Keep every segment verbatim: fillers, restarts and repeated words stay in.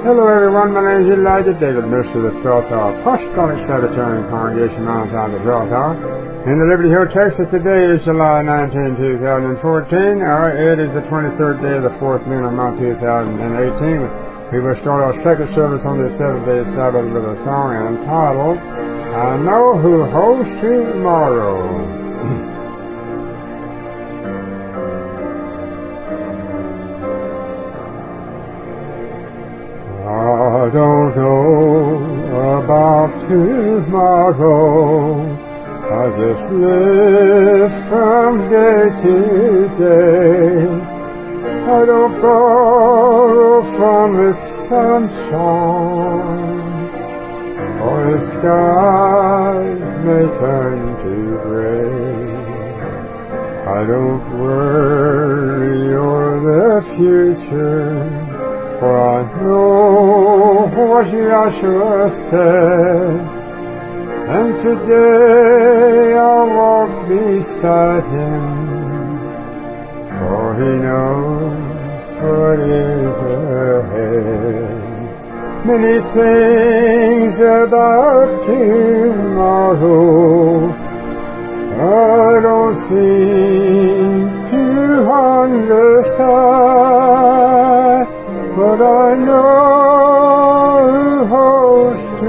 Hello everyone, my name is Elijah David, minister of the twelfth Hour, Apostolic Sabbatarian Congregation, Mount Zion, the twelfth Hour. In the Liberty Hill, Texas, today is July nineteenth, two thousand fourteen. Or it is the twenty-third day of the fourth lunar month, two thousand eighteen. We will start our second service on this seventh-day Sabbath with a song entitled, I Know Who Holds Tomorrow. I don't know about tomorrow. I just live from day to day. I don't borrow from the sunshine, or the skies may turn to gray. I don't worry o'er the future, for I know what Yahshua said, and today I'll walk beside Him, for He knows what is ahead. Many things about tomorrow I don't seem to understand, but I know who holds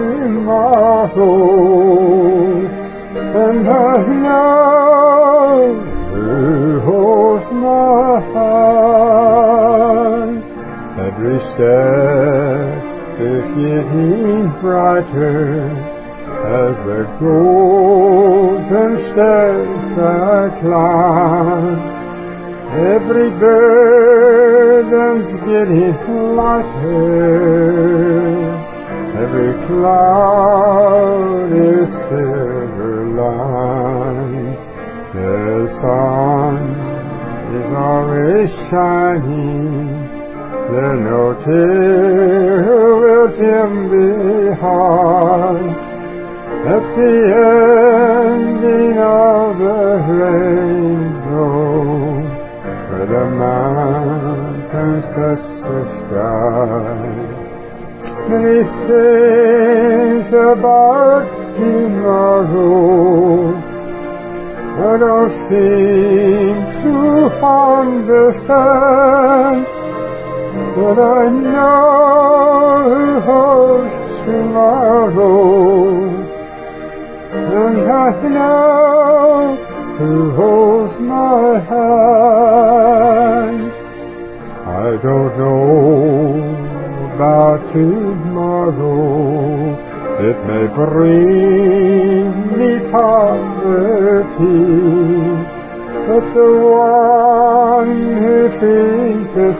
tomorrow, and I know who holds my heart. Every step is getting brighter as the golden steps I climb. Every burden's getting lighter, every cloud is silver lined. The sun is always shining, there no tear will dim the heart. At the ending of the rainbow, where the mountains touch the sky. Many things about tomorrow I don't seem to understand, but I know who holds tomorrow, and I know who holds my hand. I don't know about tomorrow. It may bring me poverty, but the one who feeds the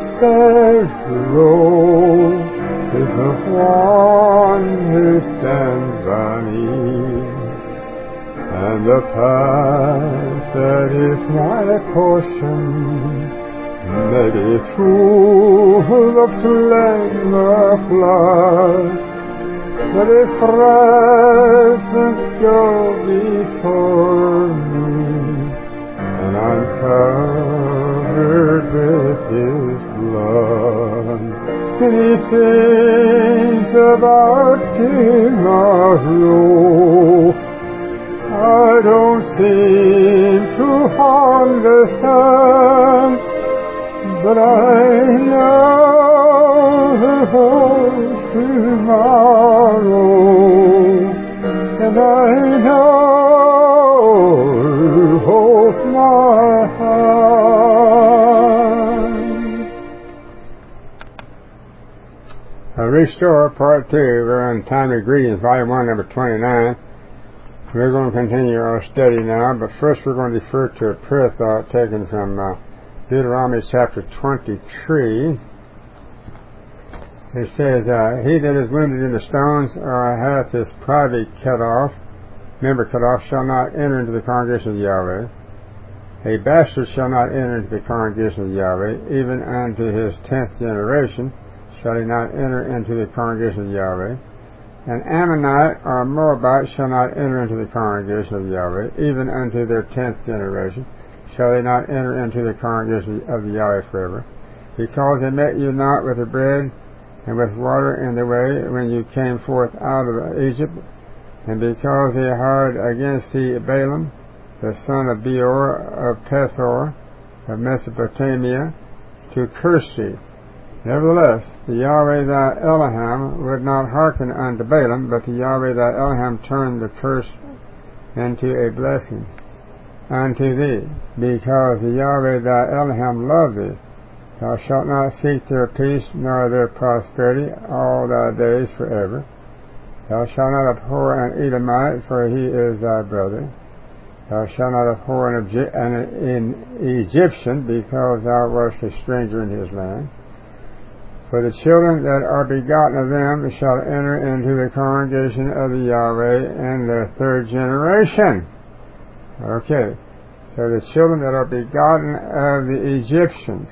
sparrow is the one who stands by me. And the path that is my portion may be through the flame of flood, but His presence goes before me, and I'm covered with His blood. Many things about tomorrow I don't seem to understand, but I know who holds tomorrow, and I know who holds my hand. Uh, Restore, Part two. We're on Timely Greetings, Volume one, Number twenty-nine. We're going to continue our study now, but first we're going to refer to a prayer thought taken from uh, Deuteronomy chapter twenty-three. It says, uh, He that is wounded in the stones or hath his privy cut off, member cut off, shall not enter into the congregation of Yahweh. A bastard shall not enter into the congregation of Yahweh, even unto his tenth generation shall he not enter into the congregation of Yahweh. An Ammonite or a Moabite shall not enter into the congregation of Yahweh, even unto their tenth generation shall they not enter into the congregation of Yahweh forever. Because they met you not with the bread, and with water in the way when you came forth out of Egypt, and because he hired against thee Balaam, the son of Beor of Pethor of Mesopotamia, to curse thee. Nevertheless, the Yahweh thy Elohim would not hearken unto Balaam, but the Yahweh thy Elohim turned the curse into a blessing unto thee, because the Yahweh thy Elohim loved thee. Thou shalt not seek their peace nor their prosperity all thy days forever. Thou shalt not abhor an Edomite, for he is thy brother. Thou shalt not abhor an, Egy- an, an Egyptian, because thou wast a stranger in his land. For the children that are begotten of them shall enter into the congregation of the Yahweh in the third generation. Okay, so the children that are begotten of the Egyptians,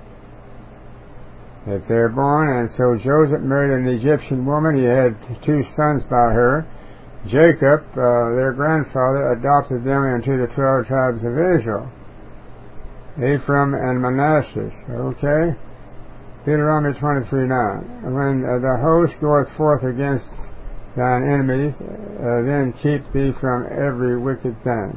if they're born, and so Joseph married an Egyptian woman, he had two sons by her. Jacob, uh, their grandfather, adopted them into the twelve tribes of Israel, Ephraim and Manasseh. Okay? Deuteronomy twenty-three nine. When uh, the host goeth forth against thine enemies, uh, then keep thee from every wicked thing.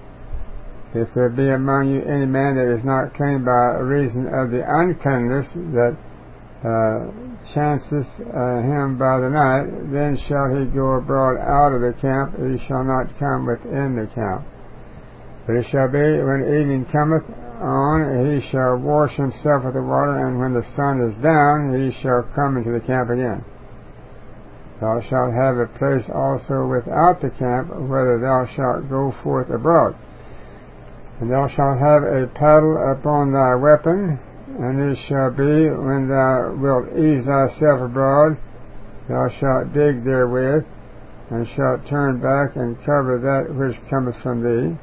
If there be among you any man that is not clean by reason of the uncleanness that uh, chances uh, him by the night, then shall he go abroad out of the camp, he shall not come within the camp. But it shall be, when evening cometh on, he shall wash himself with the water, and when the sun is down, he shall come into the camp again. Thou shalt have a place also without the camp, whether thou shalt go forth abroad. And thou shalt have a paddle upon thy weapon, and it shall be, when thou wilt ease thyself abroad, thou shalt dig therewith, and shalt turn back and cover that which cometh from thee.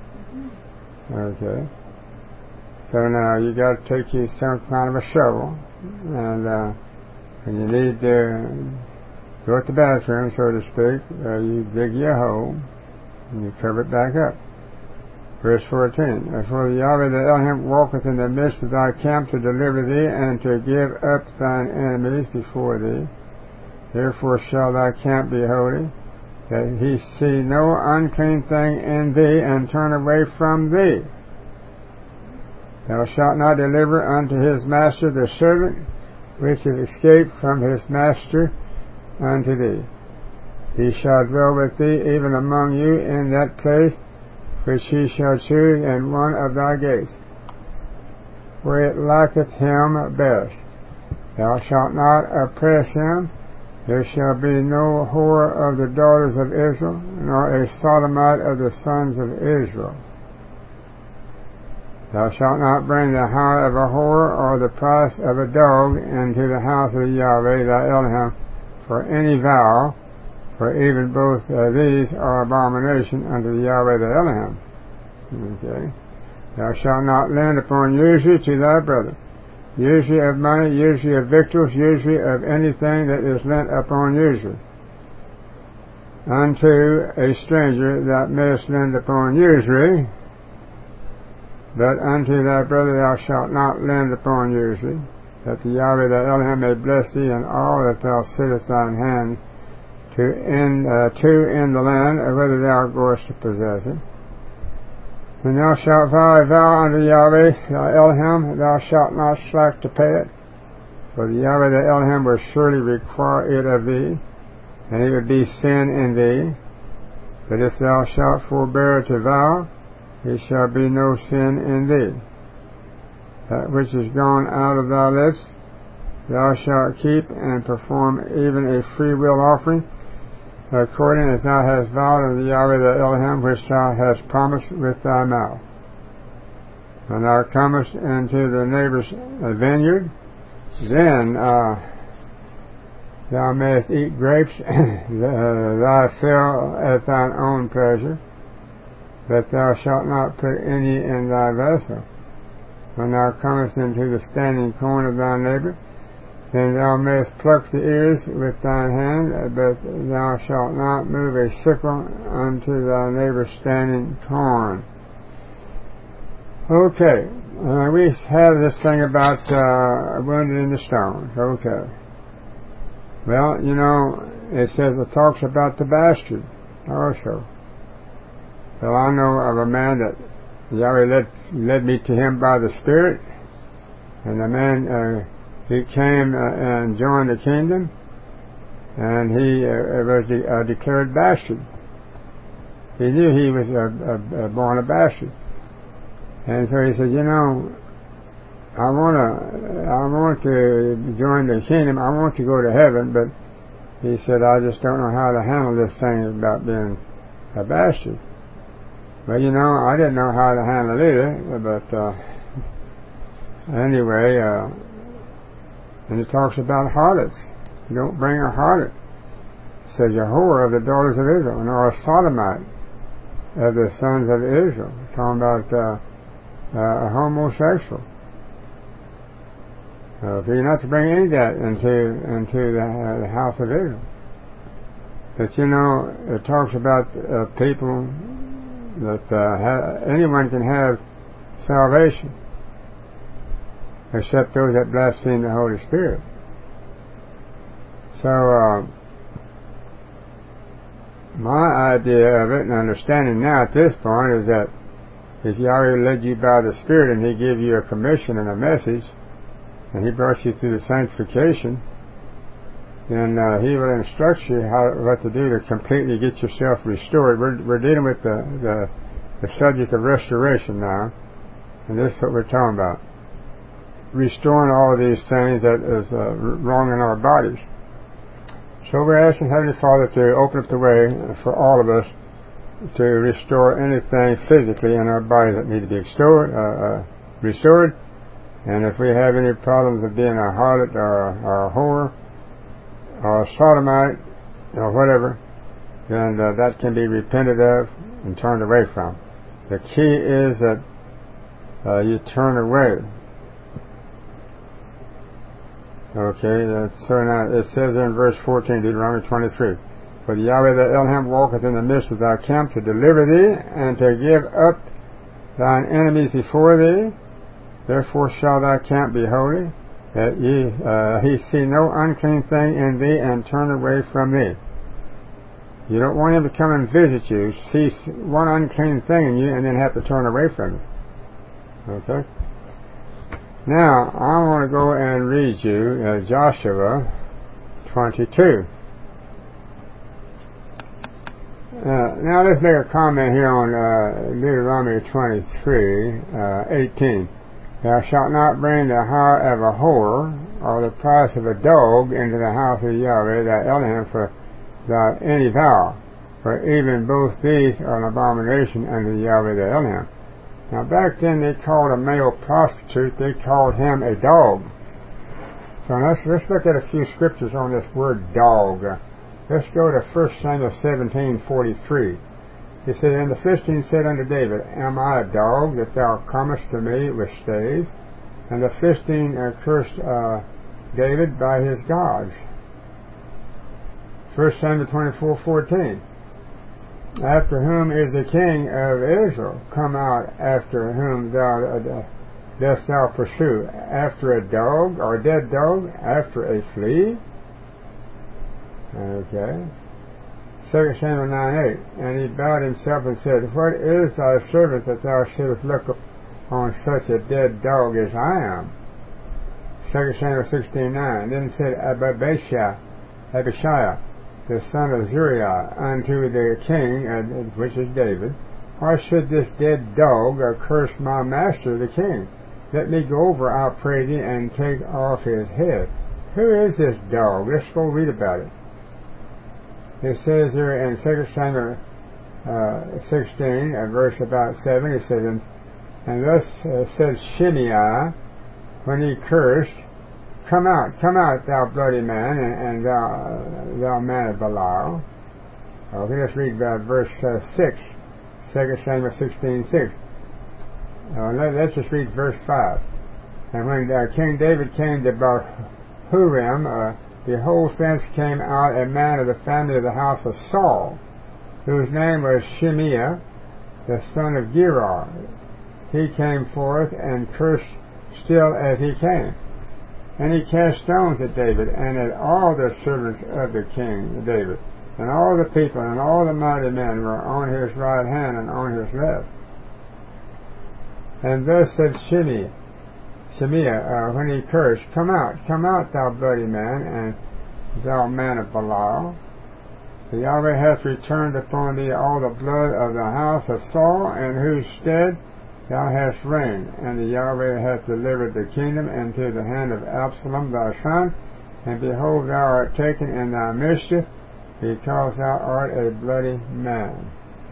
Okay. So now you got to take you some kind of a shovel, and uh, when you need to go to the bathroom, so to speak, uh, you dig you a hole, and you cover it back up. Verse fourteen. For the Yahweh the Elohim walketh in the midst of thy camp to deliver thee, and to give up thine enemies before thee. Therefore shall thy camp be holy, that he see no unclean thing in thee, and turn away from thee. Thou shalt not deliver unto his master the servant which is escaped from his master unto thee. He shall dwell with thee even among you in that place which he shall choose in one of thy gates, where it liketh him best. Thou shalt not oppress him. There shall be no whore of the daughters of Israel, nor a sodomite of the sons of Israel. Thou shalt not bring the hire of a whore or the price of a dog into the house of Yahweh thy Elohim for any vow, for even both uh, these are abomination unto the Yahweh thy Elohim. Okay. Thou shalt not lend upon usury to thy brother. Usury of money, usury of victuals, usury of anything that is lent upon usury. Unto a stranger thou mayest lend upon usury, but unto thy brother thou shalt not lend upon usury, that the Yahweh thy Elohim may bless thee in all that thou settest thine hand to in, uh, to in the land, or whether thou goest to possess it. When thou shalt vow a vow unto Yahweh thy Elohim, thou shalt not slack to pay it, for the Yahweh thy Elohim will surely require it of thee, and it would be sin in thee. But if thou shalt forbear to vow, it shall be no sin in thee. That which is gone out of thy lips thou shalt keep, and perform even a free will offering, according as thou hast vowed unto the Yahweh thy Elohim, which thou hast promised with thy mouth. When thou comest into the neighbor's vineyard, then uh, thou mayest eat grapes thy fill at thine own pleasure, but thou shalt not put any in thy vessel. When thou comest into the standing corn of thy neighbor, then thou mayest pluck the ears with thine hand, but thou shalt not move a sickle unto thy neighbor's standing corn. Okay, uh, we have this thing about uh, wounded in the stones. Okay. Well, you know, it says it talks about the bastard also. Well, I know of a man that Yahweh led, led me to him by the Spirit, and the man, uh, he came uh, and joined the kingdom, and he uh, was de- uh, declared bastard. He knew he was uh, uh, born a bastard, and so he said, you know, I want to, I want to join the kingdom. I want to go to heaven, but he said, I just don't know how to handle this thing about being a bastard. But you know, I didn't know how to handle it either. But uh, anyway, uh, and it talks about harlots. You don't bring a harlot. It says, a whore of the daughters of Israel, nor a sodomite of the sons of Israel. It's talking about uh, uh, a homosexual. Uh, so you're not to bring any of that into into the, uh, the house of Israel. But you know, it talks about uh, people that uh, ha- anyone can have salvation, except those that blaspheme the Holy Spirit. So, uh, my idea of it and understanding now at this point is that if Yahweh led you by the Spirit and He gave you a commission and a message, and He brought you through the sanctification, then uh, He will instruct you how what to do to completely get yourself restored. We're, we're dealing with the, the the subject of restoration now, and this is what we're talking about. Restoring all of these things that is uh, wrong in our bodies. So we're asking Heavenly Father to open up the way for all of us to restore anything physically in our body that need to be restored, uh, uh, restored. And if we have any problems of being a harlot or a, or a whore or a sodomite or whatever, then uh, that can be repented of and turned away from. The key is that uh, you turn away. Okay, that's, so now it says in verse fourteen, Deuteronomy twenty-three, for the Yahweh the Elohim walketh in the midst of thy camp to deliver thee and to give up thine enemies before thee. Therefore shall thy camp be holy, that ye, uh, he see no unclean thing in thee and turn away from thee. You don't want him to come and visit you, see one unclean thing in you, and then have to turn away from it. Okay? Now, I want to go and read you uh, Joshua twenty-two. Uh, now let's make a comment here on uh, Deuteronomy twenty-three, uh, eighteen. Thou shalt not bring the hire of a whore, or the price of a dog, into the house of Yahweh thy Elohim for thy any vow, for even both these are an abomination unto Yahweh thy Elohim. Now back then they called a male prostitute, they called him a dog. So let's, let's look at a few scriptures on this word dog. Let's go to First Samuel seventeen forty-three. He said, and the Philistine said unto David, am I a dog that thou comest to me with staves? And the Philistine uh, cursed uh, David by his gods. First Samuel twenty-four fourteen. After whom is the king of Israel come out, after whom thou uh, dost thou pursue? After a dog, or a dead dog? After a flea? Okay. Second Samuel nine eight. And he bowed himself and said, what is thy servant that thou shouldest look on such a dead dog as I am? Second Samuel sixteen nine. Then said Abishai, Abishai, the son of Zeruiah, unto the king, uh, which is David, why should this dead dog uh, curse my master the king? Let me go over, I pray thee, and take off his head. Who is this dog? Let's go read about it. It says here in Second Samuel uh, sixteen, uh, verse about seven, it says, and, and thus uh, said Shimei, when he cursed, Come out, come out, thou bloody man, and, and thou, uh, thou man of Belial. Okay, let's read uh, verse uh, six, Second Samuel sixteen six. Uh, let, let's just read verse five. And when uh, King David came to Bahurim, uh, behold, thence came out a man of the family of the house of Saul, whose name was Shimei, the son of Gerar. He came forth and cursed still as he came. And he cast stones at David, and at all the servants of the king David, and all the people, and all the mighty men were on his right hand and on his left. And thus said Shimei, Shimei, uh, when he cursed, Come out, come out, thou bloody man, and thou man of Belial. For Yahweh hath returned upon thee all the blood of the house of Saul, in whose stead thou hast reigned. And the Yahweh hath delivered the kingdom into the hand of Absalom thy son, and behold, thou art taken in thy mischief, because thou art a bloody man.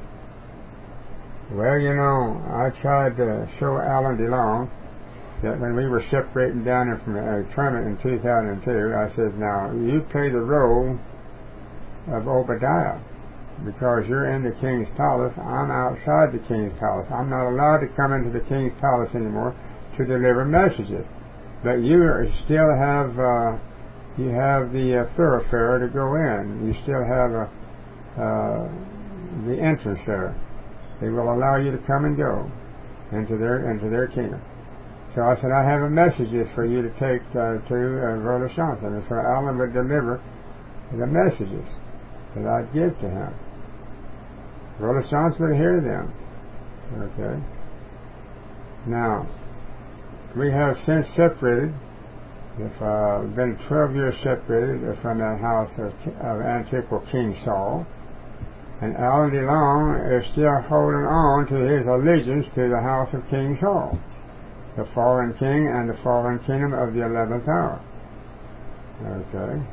Well, you know, I tried to show Alan DeLong that when we were separating down in from a tournament in two thousand two, I said, now, you play the role of Obadiah, because you're in the king's palace. I'm outside the king's palace. I'm not allowed to come into the king's palace anymore to deliver messages. But you still have uh, you have the uh, thoroughfare to go in. You still have a, uh, the entrance there. They will allow you to come and go into their into their kingdom. So I said, I have a messages for you to take uh, to uh, Roller Johnson. And so Alan would deliver the messages that I'd give to him. Roller Johnson would hear them. Okay. Now, we have since separated. If uh, been twelve years separated from the house of, of Antiqual King Saul. And Alan DeLong is still holding on to his allegiance to the house of King Saul, the fallen king and the fallen kingdom of the eleventh hour. Okay.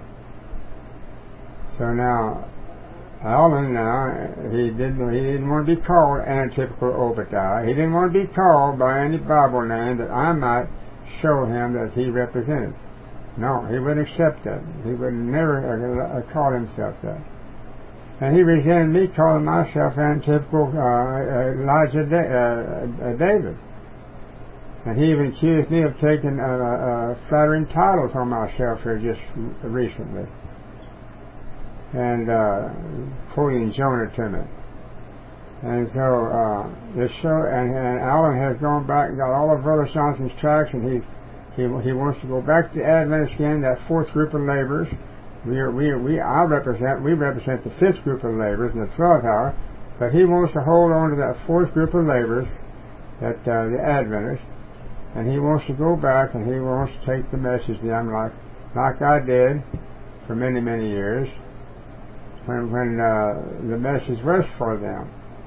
So now, Alan now, he didn't, he didn't want to be called Antiqual Obadiah. He didn't want to be called by any Bible name that I might show him that he represented. No, he wouldn't accept that. He would never uh, call himself that. And he resented me calling myself Antiqual uh, Elijah da- uh, uh, David. And he even accused me of taking uh, uh, flattering titles on myself here just recently. And uh, quoting Jonah to me. And so uh, this show, and, and Alan has gone back and got all of Brother Johnson's tracks, and he he he wants to go back to the Adventist again, that fourth group of laborers. We are, we are, we I represent we represent the fifth group of laborers in the twelfth hour, but he wants to hold on to that fourth group of laborers, that uh, the Adventists, and he wants to go back and he wants to take the message to them like like I did for many many years when when uh, the message was for them.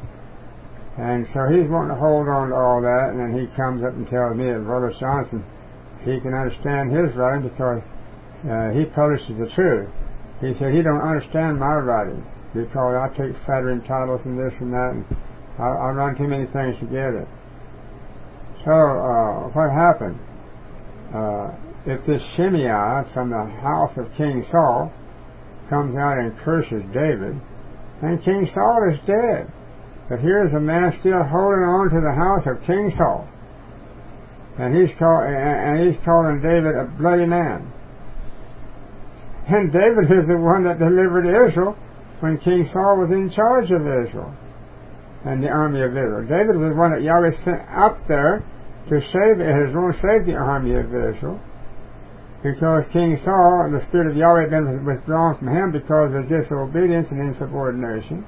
And so he's wanting to hold on to all that, and then he comes up and tells me that Brother Johnson, he can understand his writing because uh, he publishes the truth. He said he don't understand my writing because I take flattering titles and this and that, and I, I run too many things together. So uh, what happened? Uh, if this Shimei from the house of King Saul comes out and curses David, then King Saul is dead. But here's a man still holding on to the house of King Saul, and he's call, and he's calling David a bloody man. And David is the one that delivered Israel when King Saul was in charge of Israel and the army of Israel. David was the one that Yahweh sent out there to save Israel and save the army of Israel, because King Saul, the spirit of Yahweh, had been withdrawn from him because of disobedience and insubordination.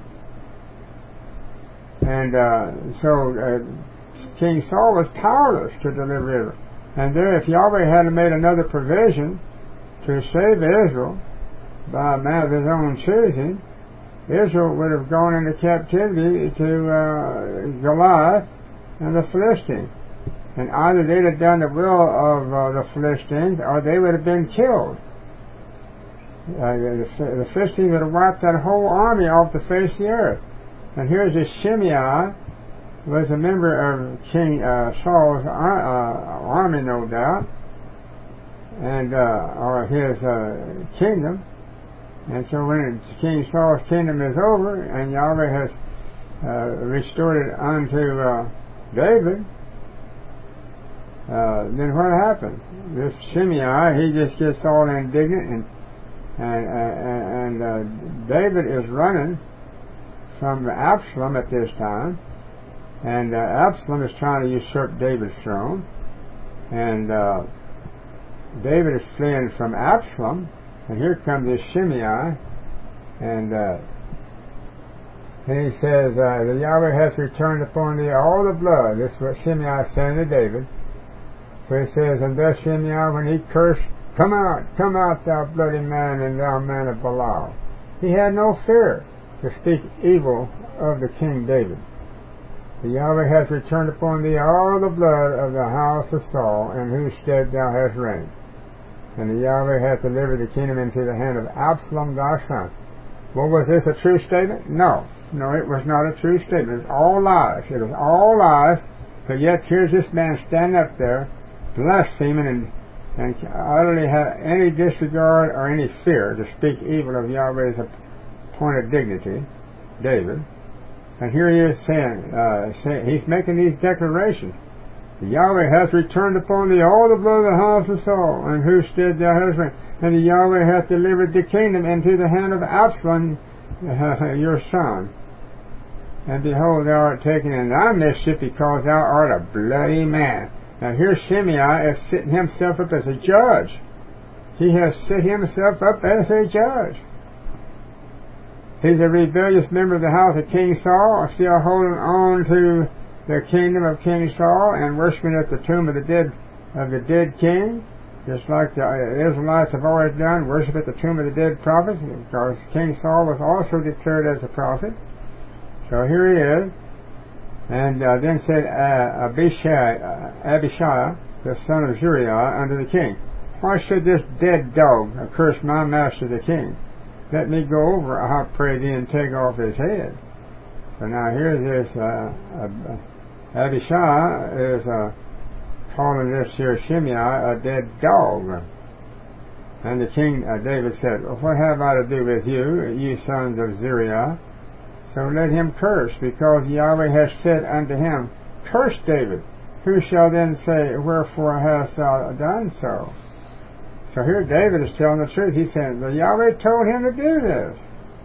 And uh, so uh, King Saul was powerless to deliver Israel. And there, if Yahweh had made another provision to save Israel by a man of his own choosing, Israel would have gone into captivity to uh, Goliath and the Philistines. And either they'd have done the will of uh, the Philistines, or they would have been killed. Uh, the, the Philistines would have wiped that whole army off the face of the earth. And here's this Shimei, was a member of King uh, Saul's uh, army, no doubt, and uh, or his uh, kingdom. And so when King Saul's kingdom is over and Yahweh has uh, restored it unto uh, David, uh, then what happened? This Shimei, he just gets all indignant, and and uh, and uh, David is running from Absalom at this time, and uh, Absalom is trying to usurp David's throne, and uh, David is fleeing from Absalom, and here comes this Shimei, and uh, and he says, uh, the Yahweh has returned upon thee all the blood. This is what Shimei is saying to David. So he says, and thus Shimei, when he cursed, come out, come out, thou bloody man, and thou man of Belial. He had no fear to speak evil of the King David. The Yahweh has returned upon thee all the blood of the house of Saul, in whose stead thou hast reigned. And the Yahweh hath delivered the kingdom into the hand of Absalom thy son. Well, was this a true statement? No. No, it was not a true statement. It was all lies. It was all lies. But yet here's this man standing up there, blaspheming and, and utterly have any disregard or any fear to speak evil of Yahweh's appointed dignity, David. And here he is saying, uh, say, he's making these declarations. The Yahweh hath returned upon thee all the blood of the house of Saul, and whose stead thou hast reigned. And the Yahweh hath delivered the kingdom into the hand of Absalom, uh, your son. And behold, thou art taken in thy mischief, because thou art a bloody man. Now here Shimei is setting himself up as a judge. He has set himself up as a judge. He's a rebellious member of the house of King Saul, still holding on to the kingdom of King Saul and worshiping at the tomb of the dead of the dead king, just like the Israelites have always done, worship at the tomb of the dead prophets, because King Saul was also declared as a prophet. So here he is, and uh, then said uh, Abishai, uh, Abishai, the son of Zeruiah, unto the king, why should this dead dog curse my master the king? Let me go over, I pray thee, and take off his head. So now here's this uh, uh, Abishai is uh, calling this here Shimei a dead dog. And the king, uh, David said, well, what have I to do with you, ye sons of Zeruiah? So let him curse, because Yahweh has said unto him, curse David. Who shall then say, wherefore hast thou done so? So here David is telling the truth. He's saying, well, Yahweh told him to do this.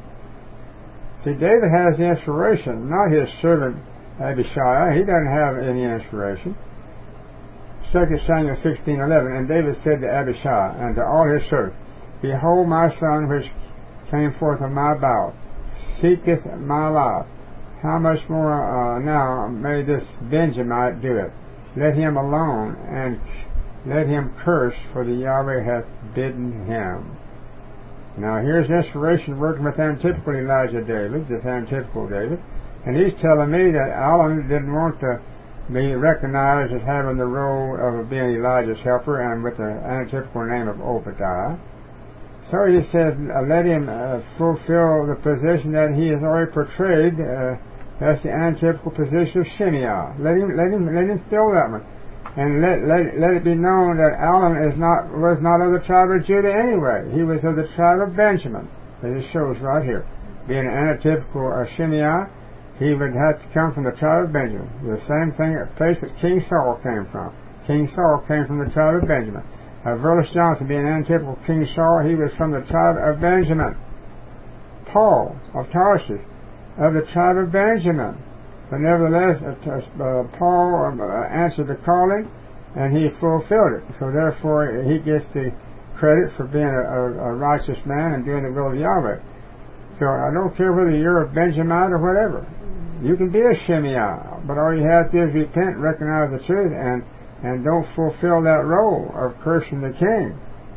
See, David has the inspiration, not his servant Abishai. He doesn't have any inspiration. Second Samuel sixteen eleven, and David said to Abishai and to all his servants, behold, my son which came forth of my bowels seeketh my life. How much more uh, now may this Benjamite do it? Let him alone, and let him curse, for the Yahweh hath bidden him. Now here's inspiration working with antipatical Elijah David, this antipatical David, and he's telling me that Alan didn't want to be recognized as having the role of being Elijah's helper, and with the antipatical name of Obadiah. So he says, uh, let him uh, fulfill the position that he has already portrayed. Uh, that's the antipatical position of Shimei. Let him, let him, let him fill that one, and let let let it be known that Alan is not was not of the tribe of Judah anyway. He was of the tribe of Benjamin. As it shows right here, being an antipatical uh, Shimei, he would have to come from the tribe of Benjamin. The same thing, a place that King Saul came from. King Saul came from the tribe of Benjamin. Uh, Verlis Johnson, being an antipatical King Saul, he was from the tribe of Benjamin. Paul of Tarsus, of the tribe of Benjamin. But nevertheless, uh, uh, Paul uh, answered the calling, and he fulfilled it. So therefore, he gets the credit for being a, a, a righteous man and doing the will of Yahweh. So I don't care whether you're a Benjamite or whatever. You can be a Shimei, but all you have to do is repent, recognize the truth, and and don't fulfill that role of cursing the king.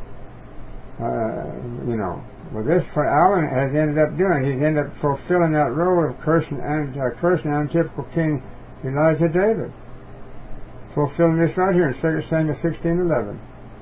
Uh, you know, well, this what Alan has ended up doing. He's ended up fulfilling that role of cursing and uh, cursing antipatical King Elijah David. Fulfilling this right here in Second Samuel sixteen eleven.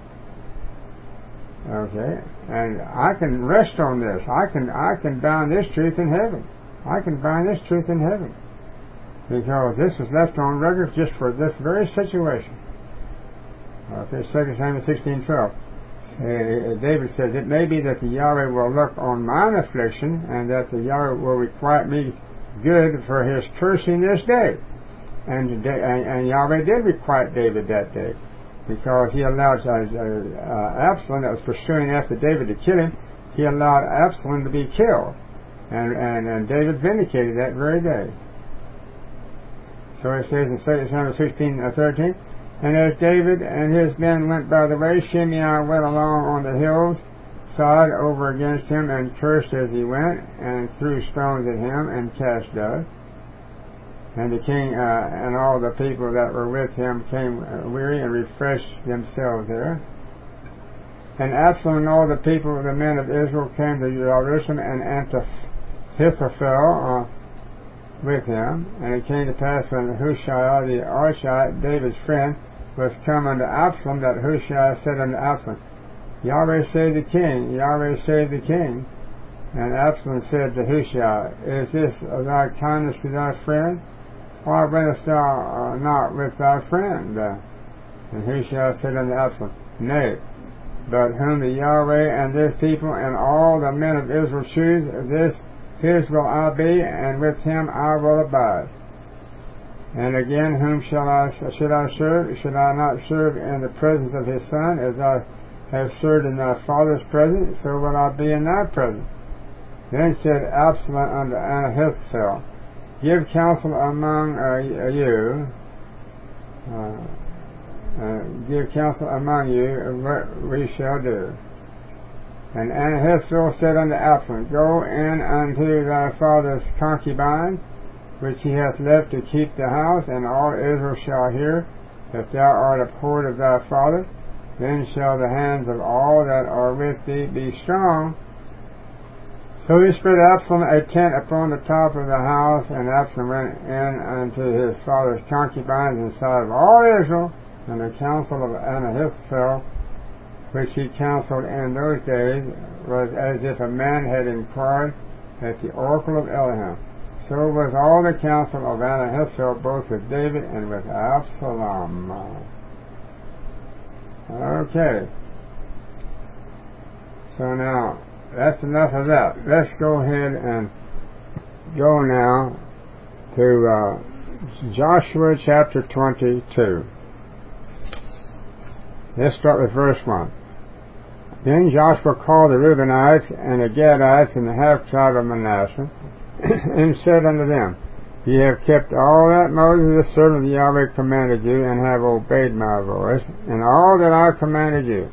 Okay, and I can rest on this. I can I can bind this truth in heaven. I can bind this truth in heaven, because this was left on record just for this very situation. Okay, Second Samuel sixteen twelve. Uh, David says, it may be that the Yahweh will look on mine affliction, and that the Yahweh will requite me good for his cursing this day. And, and, and Yahweh did requite David that day, because he allowed uh, uh, Absalom, that was pursuing after David to kill him, he allowed Absalom to be killed. And, and, and David vindicated that very day. So it says in Second Samuel sixteen thirteen, And as David and his men went by the way, Shimei went along on the hills side over against him, and cursed as he went, and threw stones at him, and cast dust. And the king uh, and all the people that were with him came uh, weary and refreshed themselves there. And Absalom and all the people, the men of Israel, came to Jerusalem, and Ahithophel uh, with him. And it came to pass when Hushai the Archite, David's friend, was come unto Absalom, that Hushai said unto Absalom, Yahweh save the king, Yahweh save the king. And Absalom said to Hushai, Is this thy kindness to thy friend? Why wentest thou uh, not with thy friend? Uh, and Hushai said unto Absalom, Nay, but whom the Yahweh and this people and all the men of Israel choose, this his will I be, and with him I will abide. And again, whom shall I should I serve? Should I not serve in the presence of his son, as I have served in thy father's presence? So will I be in thy presence. Then said Absalom unto Ahithophel, Give counsel among uh, you, uh, uh, give counsel among you what we shall do. And Ahithophel said unto Absalom, Go in unto thy father's concubine, which he hath left to keep the house, and all Israel shall hear that thou art abhorred of thy father. Then shall the hands of all that are with thee be strong. So they spread Absalom a tent upon the top of the house, and Absalom went in unto his father's concubines in sight of all Israel. And the counsel of Ahithophel, which he counseled in those days, was as if a man had inquired at the oracle of Elohim. So was all the counsel of Ahithophel, both with David and with Absalom. Okay. So now, that's enough of that. Let's go ahead and go now to uh, Joshua chapter twenty-two. Let's start with verse one. Then Joshua called the Reubenites and the Gadites and the half-tribe of Manasseh, and said unto them, Ye have kept all that Moses the servant of Yahweh commanded you, and have obeyed my voice, and all that I commanded you.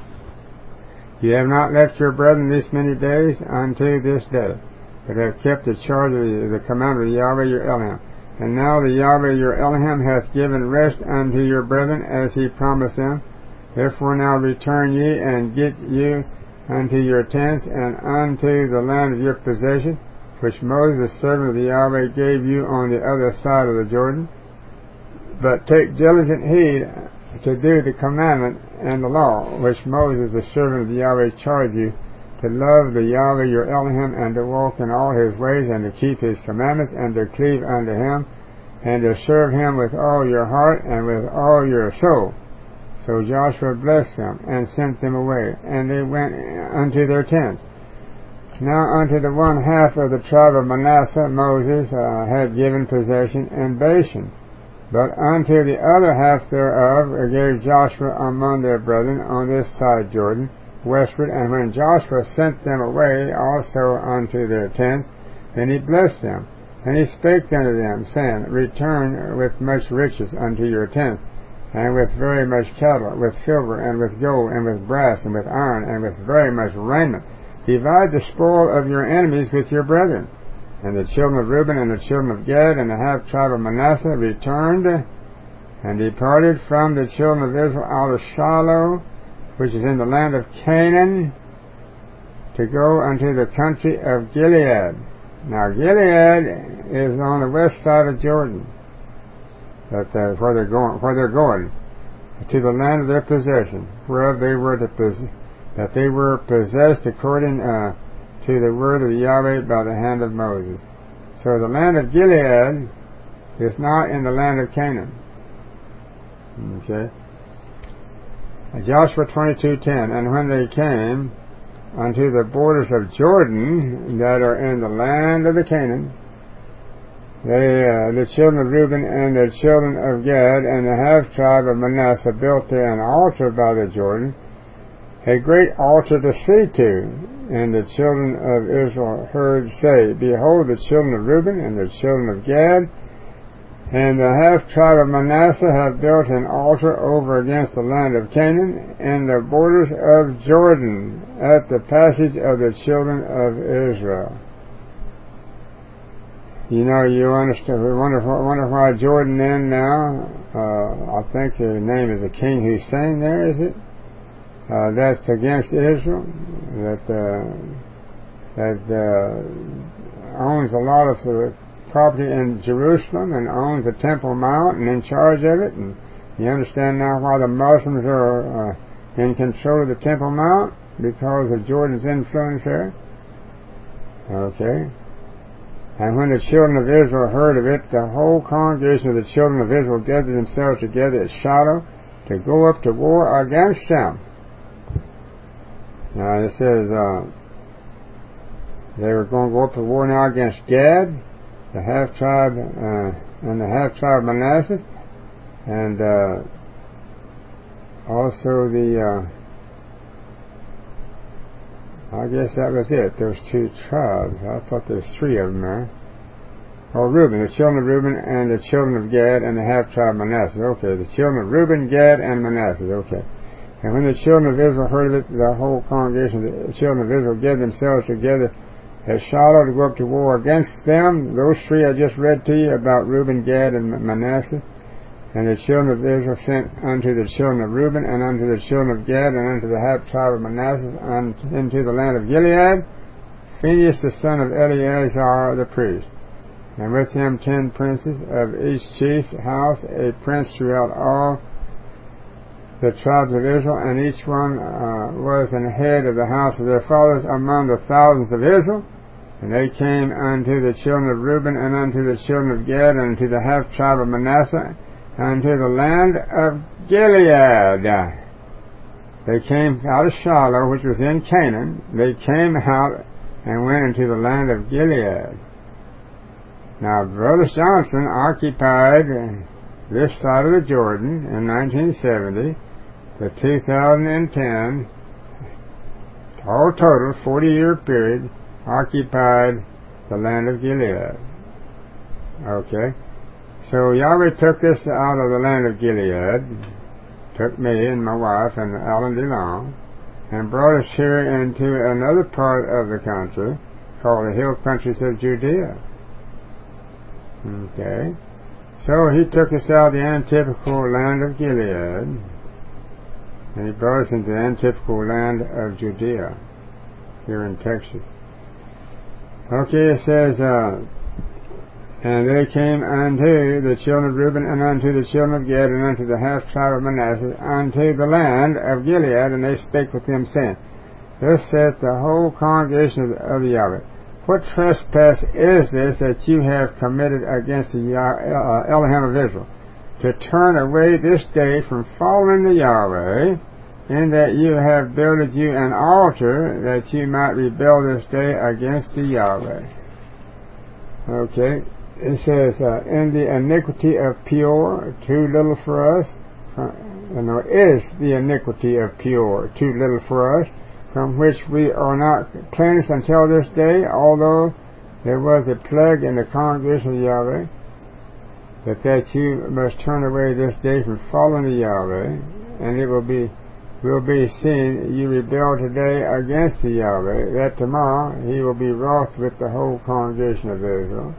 Ye have not left your brethren this many days unto this day, but have kept the charge of the, the commandment of Yahweh your Elohim. And now the Yahweh your Elohim hath given rest unto your brethren, as he promised them. Therefore now return ye, and get you unto your tents, and unto the land of your possession, which Moses the servant of the Yahweh gave you on the other side of the Jordan. But take diligent heed to do the commandment and the law, which Moses the servant of the Yahweh charged you, to love the Yahweh your Elohim, and to walk in all his ways, and to keep his commandments, and to cleave unto him, and to serve him with all your heart and with all your soul. So Joshua blessed them, and sent them away, and they went unto their tents. Now unto the one half of the tribe of Manasseh Moses uh, had given possession in Bashan, but unto the other half thereof gave Joshua among their brethren on this side Jordan, westward. And when Joshua sent them away also unto their tents, then he blessed them. And he spake unto them, saying, Return with much riches unto your tents, and with very much cattle, with silver, and with gold, and with brass, and with iron, and with very much raiment. Divide the spoil of your enemies with your brethren. And the children of Reuben and the children of Gad and the half tribe of Manasseh returned and departed from the children of Israel out of Shiloh, which is in the land of Canaan, to go unto the country of Gilead. Now Gilead is on the west side of Jordan, but uh, where they're going, where they're going, to the land of their possession, whereof they were to possess, that they were possessed according uh, to the word of Yahweh by the hand of Moses. So the land of Gilead is not in the land of Canaan. Okay. Joshua twenty-two ten. And when they came unto the borders of Jordan that are in the land of the Canaan, they, uh, the children of Reuben and the children of Gad and the half tribe of Manasseh built there an altar by the Jordan, a great altar to see to. And the children of Israel heard say, Behold, the children of Reuben and the children of Gad And the half tribe of Manasseh have built an altar over against the land of Canaan in the borders of Jordan at the passage of the children of Israel. You know, you understand, we wonder, wonder why Jordan then now, uh, I think the name is the King Hussein there, is it? Uh, that's against Israel, that, uh, that, uh, owns a lot of the property in Jerusalem and owns the Temple Mount and in charge of it. And you understand now why the Muslims are, uh, in control of the Temple Mount? Because of Jordan's influence there. Okay. And when the children of Israel heard of it, the whole congregation of the children of Israel gathered themselves together at Shiloh to go up to war against them. Now it says uh, they were going to go up to war now against Gad, the half tribe, uh, and the half tribe of Manasseh, and uh, also the. Uh, I guess that was it. Those two tribes. I thought there was three of them there. Oh, Reuben, the children of Reuben and the children of Gad and the half tribe of Manasseh. Okay, the children of Reuben, Gad, and Manasseh. Okay. And when the children of Israel heard of it, the whole congregation of the children of Israel gathered themselves together at Shiloh to go up to war against them. Those three I just read to you about Reuben, Gad, and Manasseh. And the children of Israel sent unto the children of Reuben, and unto the children of Gad, and unto the half tribe of Manasseh, and into the land of Gilead, Phinehas the son of Eleazar the priest. And with him ten princes of each chief house, a prince throughout all the tribes of Israel, and each one uh, was an head of the house of their fathers among the thousands of Israel. And they came unto the children of Reuben, and unto the children of Gad, and unto the half tribe of Manasseh, unto the land of Gilead. They came out of Shiloh, which was in Canaan. They came out and went into the land of Gilead. Now, Brother Johnson occupied this side of the Jordan in nineteen seventy. The two thousand ten, all total, forty-year period, occupied the land of Gilead. Okay. So Yahweh took us out of the land of Gilead, took me and my wife and Alan DeLong, and brought us here into another part of the country called the hill countries of Judea. Okay. So he took us out of the antipical land of Gilead, and he brought us into the antipical land of Judea, here in Texas. Okay, it says, uh, and they came unto the children of Reuben, and unto the children of Gad, and unto the half tribe of Manasseh, unto the land of Gilead, and they spake with them, saying, Thus saith the whole congregation of, of Yahweh, What trespass is this that you have committed against the uh, Elohim of Israel, to turn away this day from following the Yahweh, in that you have builded you an altar, that you might rebel this day against the Yahweh. Okay. It says, uh, in the iniquity of Peor, too little for us, uh, no, is the iniquity of Peor too little for us, from which we are not cleansed until this day, although there was a plague in the congregation of Yahweh, but that you must turn away this day from following the Yahweh, and it will be will be seen you rebel today against the Yahweh, that tomorrow he will be wroth with the whole congregation of Israel.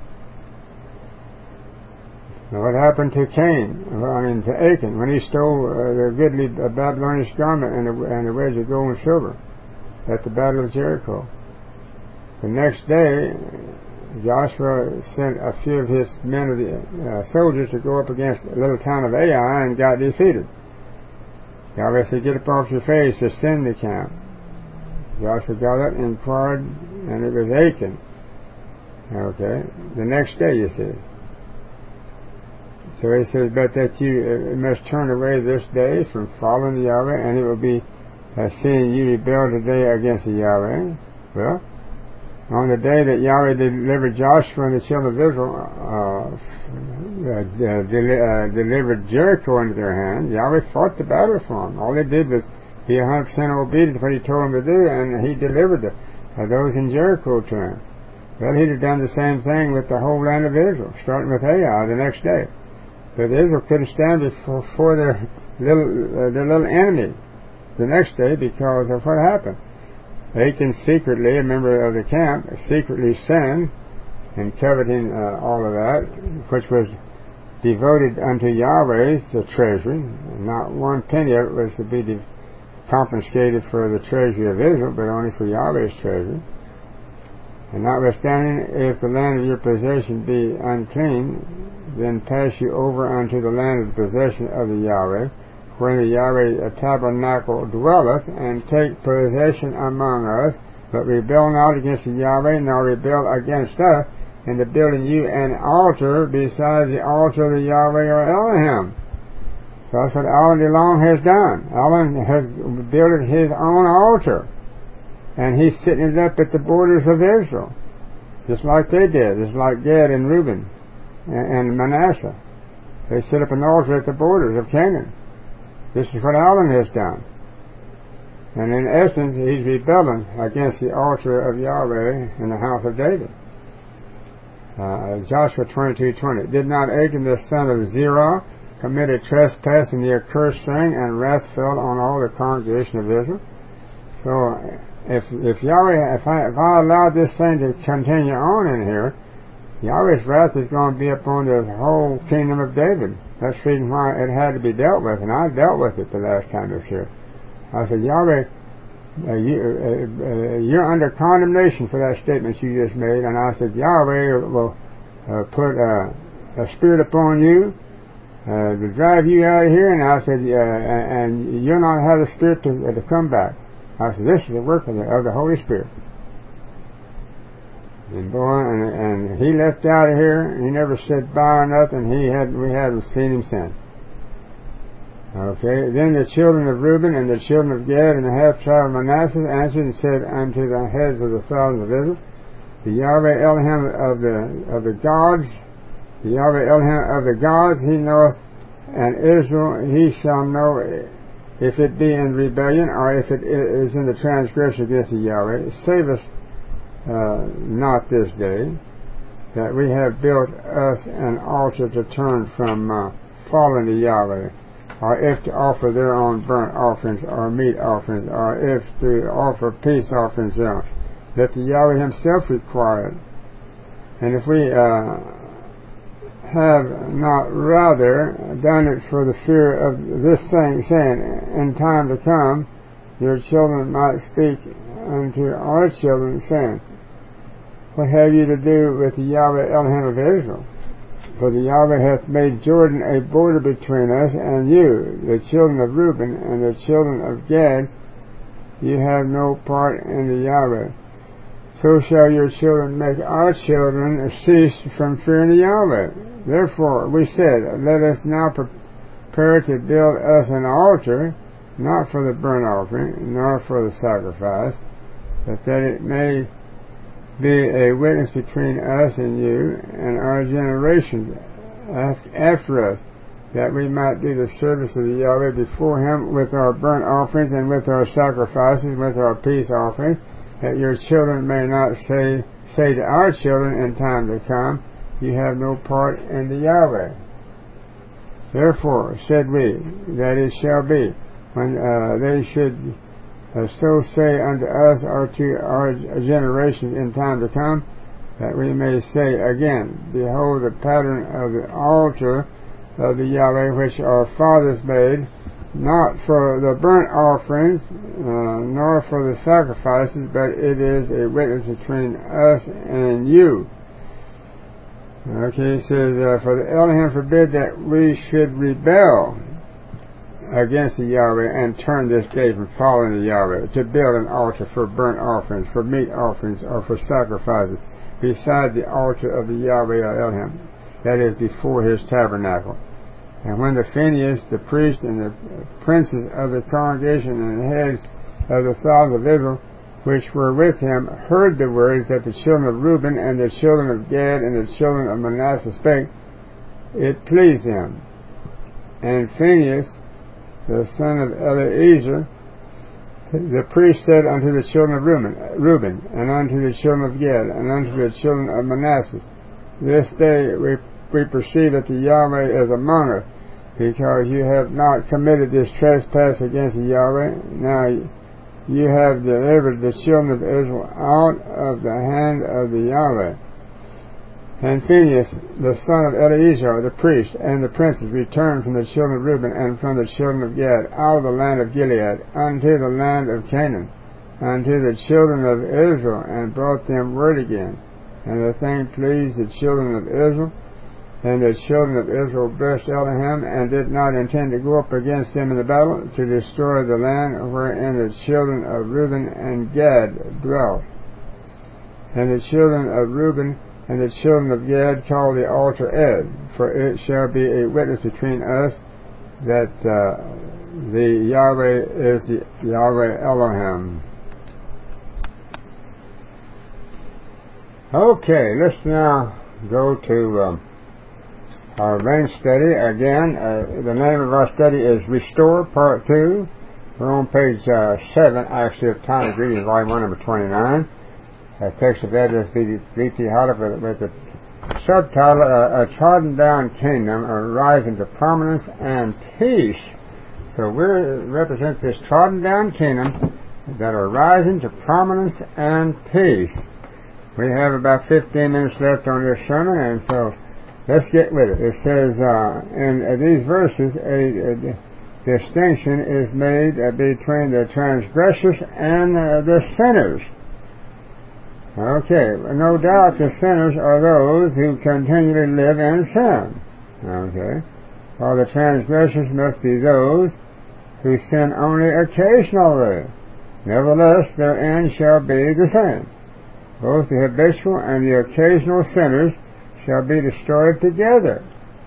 Now, what happened to Cain? I mean, to Achan, when he stole uh, the goodly Babylonish garment and the, and the wedge of gold and silver at the battle of Jericho. The next day, Joshua sent a few of his men of the uh, soldiers to go up against the little town of Ai and got defeated. Yahweh said, "Get up off your face, ascend the camp." Joshua got up and inquired, and it was Achan. Okay, the next day, you see. So he says, but that you uh, must turn away this day from following the Yahweh, and it will be uh, seeing you rebel today against the Yahweh. Well, on the day that Yahweh delivered Joshua and the children of Israel, uh, uh, de- uh, delivered Jericho into their hands, Yahweh fought the battle for them. All they did was be one hundred percent obedient to what he told them to do, and he delivered the, uh, those in Jericho to him. Well, he'd have done the same thing with the whole land of Israel, starting with Ai the next day. But Israel couldn't stand before, before their little uh, their little enemy the next day because of what happened. Achan secretly, a member of the camp, secretly sinned and coveting uh, all of that, which was devoted unto Yahweh's the treasury. Not one penny of it was to be de- confiscated for the treasury of Israel, but only for Yahweh's treasury. And notwithstanding, if the land of your possession be unclean, then pass you over unto the land of the possession of the Yahweh, wherein the Yahweh tabernacle dwelleth, and take possession among us, but rebel not against the Yahweh, nor rebel against us, in the building you an altar besides the altar of the Yahweh or Elohim. So that's what Alan DeLong has done. Alan has built his own altar. And he's sitting it up at the borders of Israel, just like they did, just like Gad and Reuben and, and Manasseh. They set up an altar at the borders of Canaan. This is what Alan has done. And in essence, he's rebelling against the altar of Yahweh in the house of David. Uh, Joshua twenty-two twenty. Did not Achan the son of Zerah commit a trespass in the accursed thing, and wrath fell on all the congregation of Israel? So, If if Yahweh, if I, if I allow this thing to continue on in here, Yahweh's wrath is going to be upon the whole kingdom of David. That's the reason why it had to be dealt with, and I dealt with it the last time it was here. I said, Yahweh, uh, you, uh, uh, you're under condemnation for that statement you just made, and I said, Yahweh will uh, put uh, a spirit upon you uh, to drive you out of here, and I said, uh, and you'll not have the spirit to, uh, to come back. I said, this is the work of the, of the Holy Spirit. And boy, and, and he left out of here. He never said bye or nothing. He had, we hadn't seen him sin. Okay. Then the children of Reuben and the children of Gad and the half tribe of Manasseh answered and said unto the heads of the thousands of Israel, the Yahweh Elohim of the of the gods, the Yahweh Elohim of the gods, he knoweth, and Israel he shall know, if it be in rebellion, or if it is in the transgression against the Yahweh. Save us uh, not this day, that we have built us an altar to turn from uh, following the Yahweh, or if to offer their own burnt offerings, or meat offerings, or if to offer peace offerings, uh, that the Yahweh himself required. And if we uh, have not rather done it for the fear of this thing, saying, in time to come, your children might speak unto our children, saying, what have you to do with the Yahweh Elohim of Israel? For the Yahweh hath made Jordan a border between us and you, the children of Reuben and the children of Gad. You have no part in the Yahweh. So shall your children make our children cease from fearing the Yahweh. Therefore, we said, let us now prepare to build us an altar, not for the burnt offering, nor for the sacrifice, but that it may be a witness between us and you, and our generations after us, that we might do the service of the Yahweh before him with our burnt offerings, and with our sacrifices, with our peace offerings, that your children may not say, say to our children in time to come, you have no part in the Yahweh. Therefore said we, that it shall be, when uh, they should uh, so say unto us or to our generations in time to come, that we may say again, behold the pattern of the altar of the Yahweh which our fathers made, not for the burnt offerings, uh, nor for the sacrifices, but it is a witness between us and you. Okay, it says, uh, for the Elohim forbid that we should rebel against the Yahweh and turn this day from following the Yahweh, to build an altar for burnt offerings, for meat offerings, or for sacrifices, beside the altar of the Yahweh Elohim, that is, before his tabernacle. And when the Phinehas, the priest, and the princes of the congregation, and the heads of the thousands of Israel, which were with him, heard the words that the children of Reuben and the children of Gad and the children of Manasseh spake, it pleased him. And Phinehas, the son of Eleazar, The priest said unto the children of Reuben, Reuben, and unto the children of Gad, and unto the children of Manasseh, this day we, we perceive that the Yahweh is among us, because you have not committed this trespass against the Yahweh. Now you have delivered the children of Israel out of the hand of the Yahweh. And Phinehas, the son of Eleazar, the priest, and the princes returned from the children of Reuben and from the children of Gad out of the land of Gilead unto the land of Canaan, unto the children of Israel, and brought them word again. And the thing pleased the children of Israel. And the children of Israel blessed Elohim, and did not intend to go up against them in the battle, to destroy the land wherein the children of Reuben and Gad dwelt. And the children of Reuben and the children of Gad call the altar Ed, for it shall be a witness between us that uh, the Yahweh is the Yahweh Elohim. Okay, let's now go to um, our main study. Again, uh, the name of our study is Restore, Part two. We're on page uh, seven, actually, of Times Reading, Volume one, number twenty-nine. A text of Edwards B T Holiday with, with the subtitle, uh, A Trodden Down Kingdom Arising to Prominence and Peace. So we represent this trodden down kingdom that are rising to prominence and peace. We have about fifteen minutes left on this sermon, and so let's get with it. It says uh, in uh, these verses, a, a distinction is made uh, between the transgressors and uh, the sinners. Okay, no doubt the sinners are those who continually live in sin. Okay, while the transgressors must be those who sin only occasionally. Nevertheless, their end shall be the same. Both the habitual and the occasional sinners shall be destroyed together.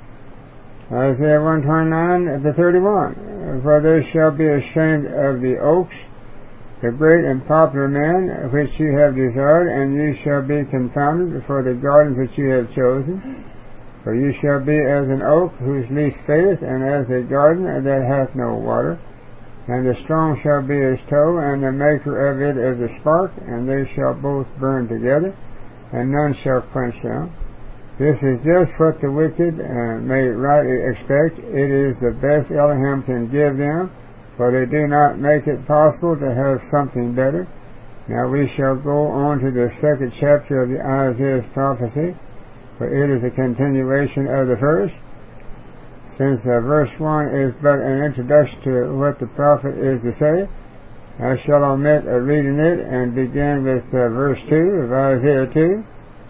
Isaiah one twenty-nine to thirty-one. For they shall be ashamed of the oaks, the great and popular men which you have desired, and you shall be confounded for the gardens that you have chosen. For you shall be as an oak whose leaf faileth, and as a garden that hath no water. And the strong shall be as tow, and the maker of it as a spark, and they shall both burn together, and none shall quench them. This is just what the wicked uh, may rightly expect. It is the best Elohim can give them, for they do not make it possible to have something better. Now we shall go on to the second chapter of the Isaiah's prophecy, for it is a continuation of the first. Since uh, verse one is but an introduction to what the prophet is to say, I shall omit uh, reading it and begin with uh, verse two of Isaiah two.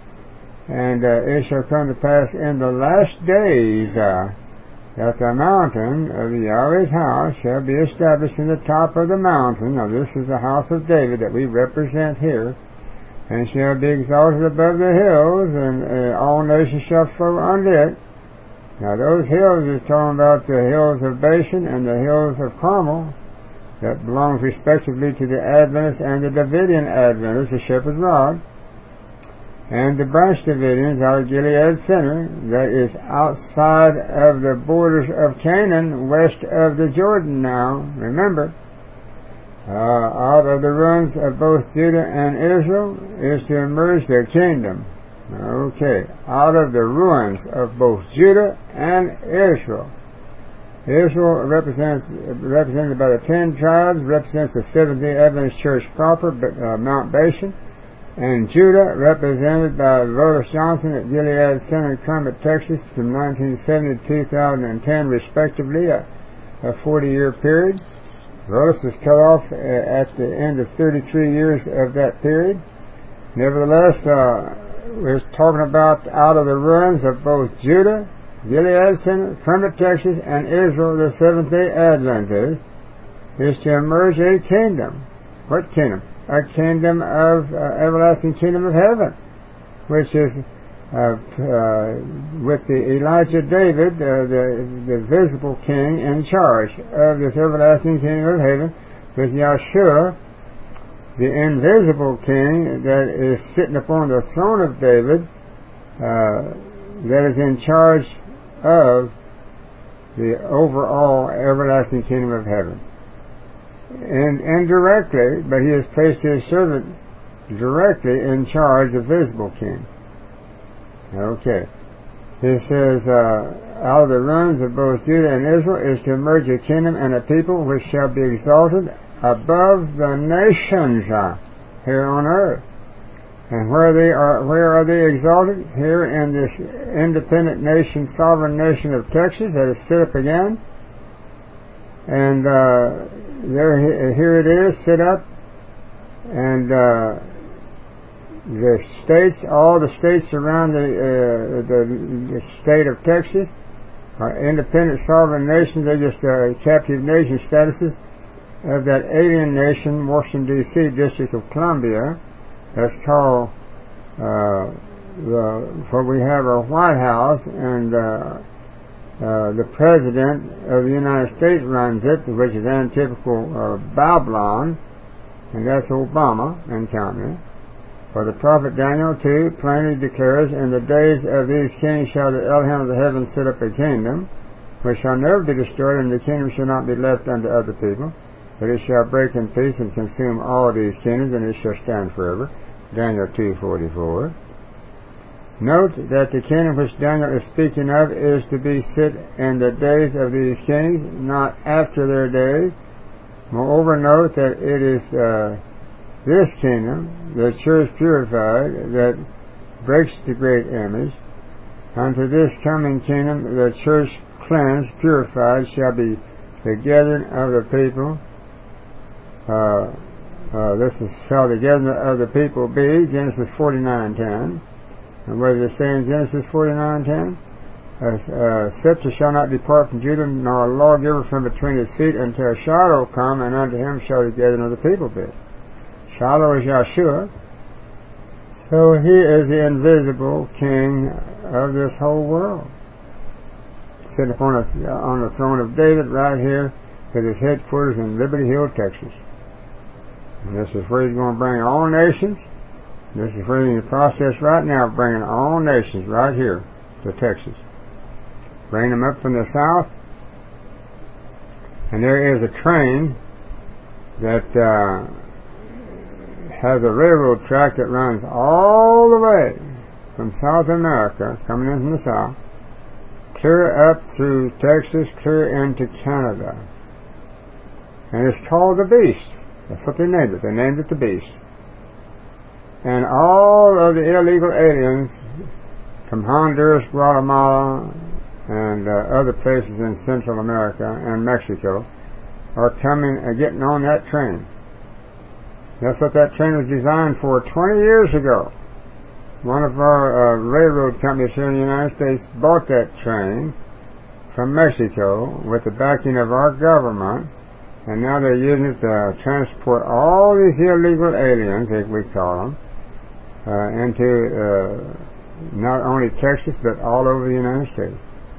And uh, it shall come to pass in the last days uh, that the mountain of the Yahweh's house shall be established in the top of the mountain. Now this is the house of David that we represent here. And shall be exalted above the hills, and uh, all nations shall flow under it. Now those hills is talking about the hills of Bashan and the hills of Carmel that belong respectively to the Adventists and the Davidian Adventists, the shepherd's rod. And the branch Davidians out of Gilead Center, that is outside of the borders of Canaan, west of the Jordan now, remember, uh, out of the ruins of both Judah and Israel is to emerge their kingdom. Okay, out of the ruins of both Judah and Israel. Israel represents, represented by the ten tribes, represents the Seventh-day Adventist Church proper, uh, Mount Bashan. And Judah, represented by Lotus Johnson at Gilead Center in Kermit, Texas, from nineteen seventy to two thousand ten, respectively, a, a forty-year period. Lotus was cut off at the end of thirty-three years of that period. Nevertheless, uh, we're talking about out of the ruins of both Judah, Gilead Center, Kermit, Texas, and Israel, the Seventh-day Adventist, is to emerge a kingdom. What kingdom? A kingdom of uh, everlasting kingdom of heaven, which is uh, uh, with the Elijah David, uh, the the visible king in charge of this everlasting kingdom of heaven, with Yahshua, the invisible king that is sitting upon the throne of David, uh, that is in charge of the overall everlasting kingdom of heaven. in, indirectly, but he has placed his servant directly in charge of visible king. Okay. He says, uh, out of the ruins of both Judah and Israel is to emerge a kingdom and a people which shall be exalted above the nations uh, here on earth. And where they are, where are they exalted? Here in this independent nation, sovereign nation of Texas that is set up again. And uh, there, here it is, set up. And uh, the states, all the states around the, uh, the, the state of Texas are independent sovereign nations. They're just uh, captive nation statuses of that alien nation, Washington, D C, District of Columbia. That's called, uh, the, for we have our White House, and uh, uh, the President of the United States runs it, which is antitypical of Babylon, and that's Obama and company. For the prophet Daniel, too, plainly declares, in the days of these kings shall the Elohim of the heavens set up a kingdom, which shall never be destroyed, and the kingdom shall not be left unto other people. But it shall break in peace and consume all these kingdoms, and it shall stand forever. Daniel two forty-four. Note that the kingdom which Daniel is speaking of is to be set in the days of these kings, not after their days. Moreover, note that it is uh, this kingdom, the church purified, that breaks the great image. Unto this coming kingdom, the church cleansed, purified, shall be the gathering of the people. Uh, uh, this is shall the gathering of the people be, Genesis forty-nine ten. And what does it say in Genesis forty-nine ten? A uh, scepter shall not depart from Judah, nor a lawgiver from between his feet, until Shiloh come, and unto him shall the gathering of the people be. Shiloh is Yeshua. So he is the invisible king of this whole world, sitting upon a, on the throne of David right here with his headquarters in Liberty Hill, Texas. And this is where he's going to bring all nations. This is where he's in the process right now of bringing all nations right here to Texas. Bring them up from the south. And there is a train that uh, has a railroad track that runs all the way from South America, coming in from the south, clear up through Texas, clear into Canada. And it's called the Beast. That's what they named it. They named it the Beast. And all of the illegal aliens from Honduras, Guatemala, and uh, other places in Central America and Mexico are coming and getting on that train. That's what that train was designed for twenty years ago. One of our uh, railroad companies here in the United States bought that train from Mexico with the backing of our government, and now they're using it to transport all these illegal aliens, as we call them, uh, into uh, not only Texas but all over the United States.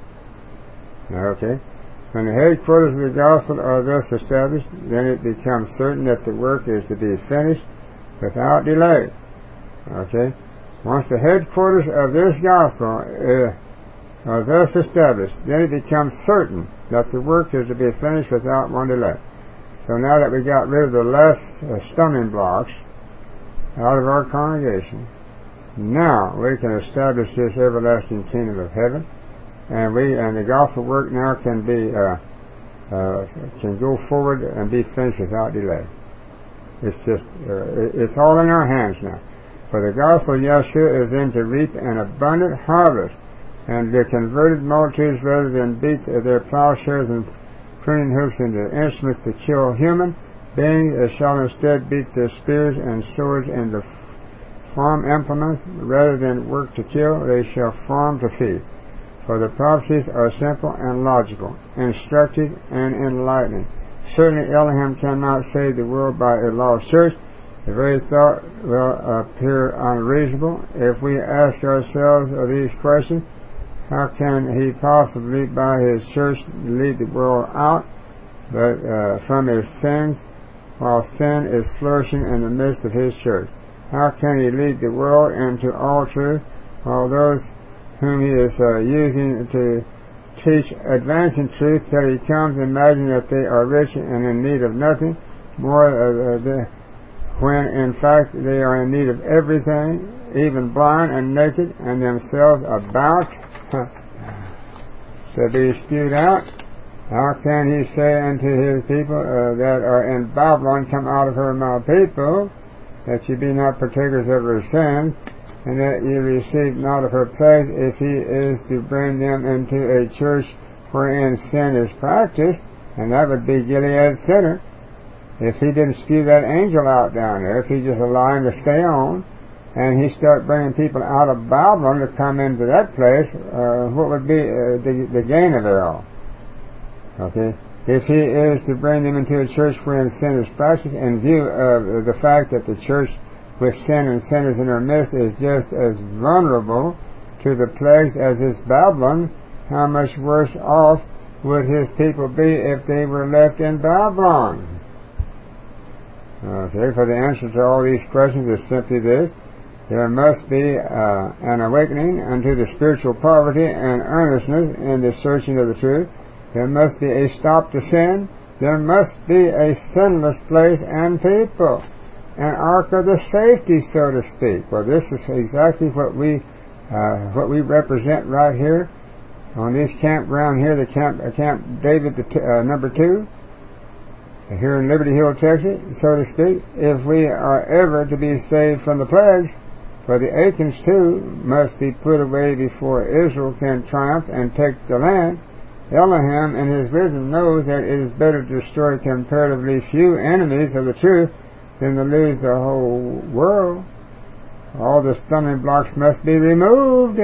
Okay? When the headquarters of the gospel are thus established, then it becomes certain that the work is to be finished without delay. Okay? Once the headquarters of this gospel uh, are thus established, then it becomes certain that the work is to be finished without one delay. So now that we got rid of the last uh, stumbling blocks out of our congregation, now we can establish this everlasting kingdom of heaven, and we and the gospel work now can be uh, uh, can go forward and be finished without delay. It's just uh, it's all in our hands now. For the gospel of Yeshua is then to reap an abundant harvest, and the converted multitudes, rather than beat their plowshares and pruning hooks into instruments to kill human beings, shall instead beat their spears and swords into farm implements. Rather than work to kill, they shall farm to feed. For the prophecies are simple and logical, instructive and enlightening. Certainly Elohim cannot save the world by a lost church. The very thought will appear unreasonable. If we ask ourselves these questions, how can he possibly by his church lead the world out but uh, from his sins, while sin is flourishing in the midst of his church? How can he lead the world into all truth, while those whom he is uh, using to teach advancing truth till he comes imagine that they are rich and in need of nothing, more uh, the, when in fact they are in need of everything, even blind and naked, and themselves about to be spewed out? How can he say unto his people uh, that are in Babylon, come out of her, my people, that ye be not partakers of her sins, and that ye receive not of her plagues, if he is to bring them into a church wherein sin is practiced? And that would be Gilead's sinner. If he didn't spew that angel out down there, if he just allowed him to stay on, and he start bringing people out of Babylon to come into that place, uh, what would be uh, the, the gain of it all? Okay? If he is to bring them into a church wherein sin is practiced, in view of the fact that the church with sin and sinners in her midst is just as vulnerable to the plagues as is Babylon, how much worse off would his people be if they were left in Babylon? Okay, for the answer to all these questions is simply this: there must be uh, an awakening unto the spiritual poverty and earnestness in the searching of the truth. There must be a stop to sin. There must be a sinless place and people, an ark of the safety, so to speak. Well, this is exactly what we uh, what we represent right here on this campground here, the camp uh, Camp David, the t- uh, number two, here in Liberty Hill, Texas, so to speak. If we are ever to be saved from the plagues, for the Achans too must be put away before Israel can triumph and take the land. Elohim in his wisdom knows that it is better to destroy comparatively few enemies of the truth than to lose the whole world. All the stumbling blocks must be removed.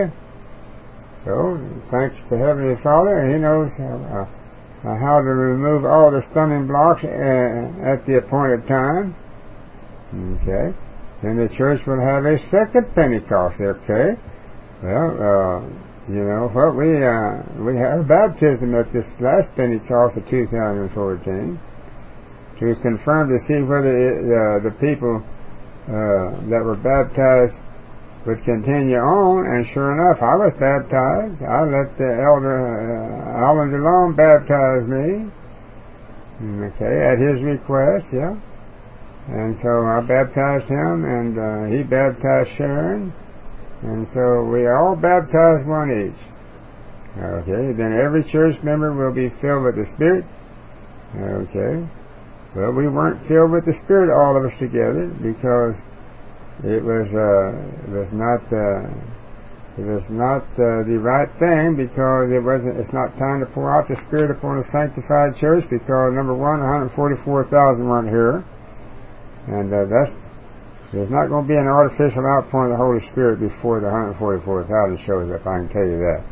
So, thanks to Heavenly Father, he knows uh, uh, how to remove all the stumbling blocks uh, at the appointed time. Okay. Then the church will have a second Pentecost. Okay. Well, uh, you know what, we uh, we had baptism at this last Pentecost of two thousand fourteen to confirm to see whether it, uh, the people uh, that were baptized would continue on. And sure enough, I was baptized. I let the elder uh, Alan DeLong baptize me. Okay, at his request, yeah. And so I baptized him, and uh, he baptized Sharon. And so we all baptized one each. Okay, then every church member will be filled with the Spirit. Okay. Well, we weren't filled with the Spirit, all of us together, because it was uh, it was not uh, it was not uh, the right thing, because it wasn't. It's not time to pour out the Spirit upon a sanctified church, because number one, one hundred forty-four thousand weren't here, and uh, that's. There's not going to be an artificial outpouring of the Holy Spirit before the one hundred forty-four thousand shows up, I can tell you that.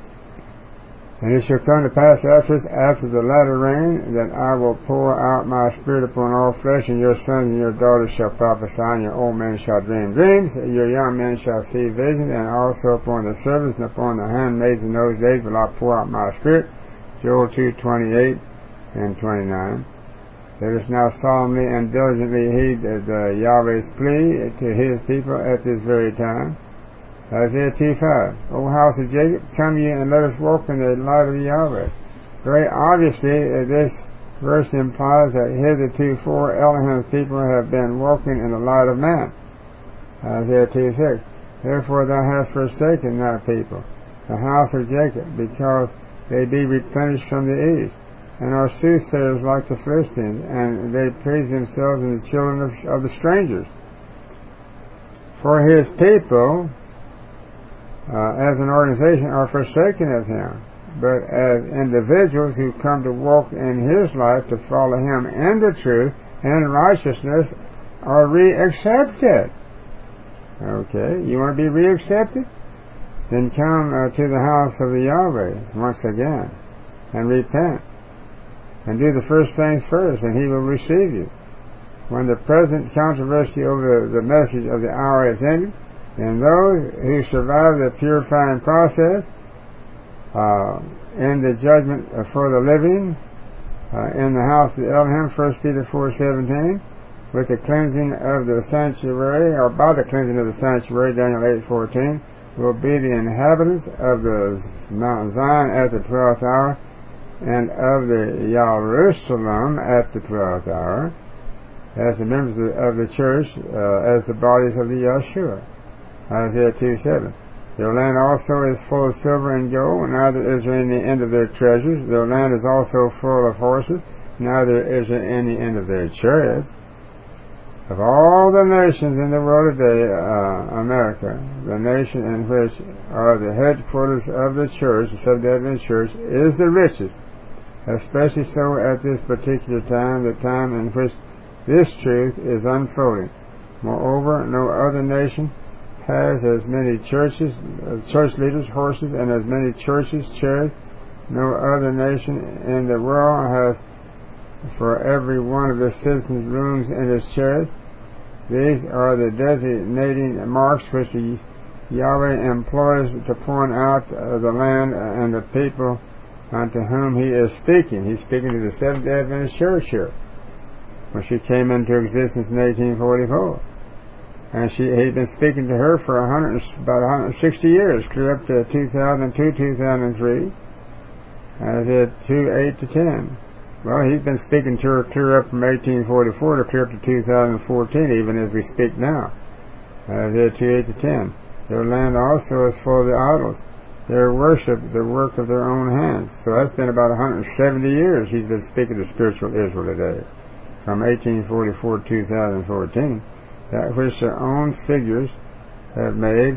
And it shall come to pass after this, after the latter rain, that I will pour out my Spirit upon all flesh, and your sons and your daughters shall prophesy, and your old men shall dream dreams, and your young men shall see visions, and also upon the servants and upon the handmaids in those days will I pour out my Spirit. Joel two twenty-eight and twenty-nine. Let us now solemnly and diligently heed the Yahweh's plea to his people at this very time. Isaiah two five. O house of Jacob, come ye and let us walk in the light of Yahweh. Very obviously, this verse implies that hitherto Elohim's people have been walking in the light of man. Isaiah two six. Therefore thou hast forsaken thy people, the house of Jacob, because they be replenished from the east, and are soothsayers like the Philistines, and they praise themselves in the children of, of the strangers. For his people, uh, as an organization, are forsaken of him, but as individuals who come to walk in his life, to follow him in the truth and righteousness, are re-accepted. Okay, you want to be re-accepted? Then come uh, to the house of the Yahweh once again, and repent. And do the first things first, and he will receive you. When the present controversy over the message of the hour is ended, then those who survive the purifying process uh, in the judgment for the living uh, in the house of Elohim, First Peter four seventeen, with the cleansing of the sanctuary, or by the cleansing of the sanctuary, Daniel eight fourteen, will be the inhabitants of the Mount Zion at the twelfth hour, and of the Jerusalem at the twelfth hour, as the members of the church, uh, as the bodies of the Yeshua. Isaiah two seven. Their land also is full of silver and gold, neither is there any end of their treasures. Their land is also full of horses, neither is there any end of their chariots. Of all the nations in the world today, uh, America, the nation in which are the headquarters of the church, the Seventh-day Adventist Church, is the richest, especially so at this particular time, the time in which this truth is unfolding. Moreover, no other nation has as many churches, uh, church leaders, horses, and as many churches, chariots. No other nation in the world has for every one of the citizens rooms in his chariot. These are the designating marks which the Yahweh employs to point out uh, the land and the people unto whom he is speaking. He's speaking to the Seventh-day Adventist Church here, when she came into existence in eighteen forty-four. And she, he'd been speaking to her for a hundred, about one hundred sixty years, clear up to two thousand two, two thousand three, as it two, eight to ten. Well, he's been speaking to her clear up from eighteen forty-four to clear up to two thousand fourteen, even as we speak now. Isaiah two, eight to ten. Their land also is full of the idols. Their worship, the work of their own hands. So that's been about one hundred seventy years he's been speaking to spiritual Israel today. From eighteen forty-four to two thousand fourteen. That which their own figures have made.